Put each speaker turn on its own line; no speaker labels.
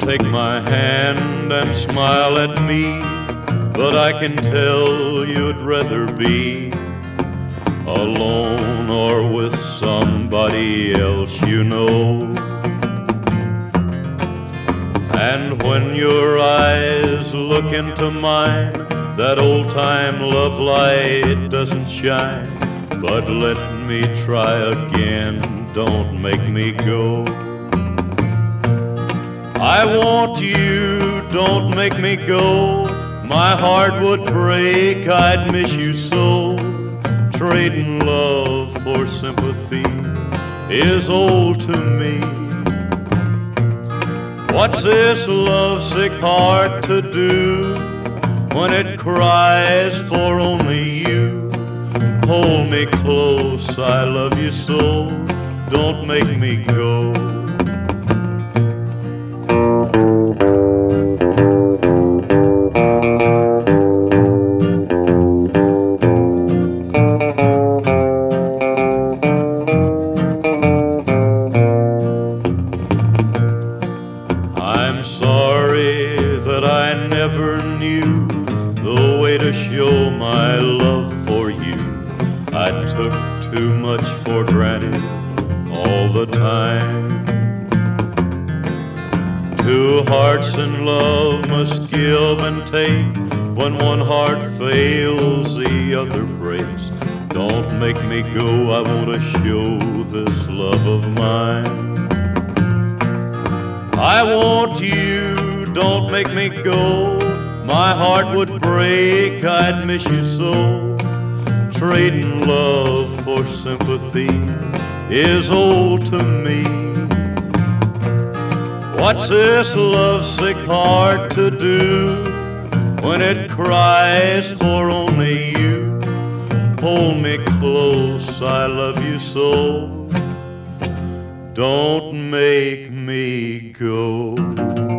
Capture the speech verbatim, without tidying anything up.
take my hand and smile at me, but I can tell you'd rather be alone or with somebody else you know. And when your eyes look into mine, that old-time love light doesn't shine. But let me try again, don't make me go. I want you, don't make me go. My heart would break, I'd miss you so. Trading love for sympathy is old to me. What's this lovesick heart to do when it cries for only you? Hold me close, I love you so, don't make me go. I'm sorry that I never knew the way to show my love for you. I took too much for granted all the time. Two hearts in love must give and take. When one heart fails, the other breaks. Don't make me go, I want to show this love of mine. I want you, don't make me go. My heart would break, I'd miss you so. Trading love for sympathy is old to me. What's this lovesick heart to do when it cries for only you? Hold me close, I love you so, don't make me go.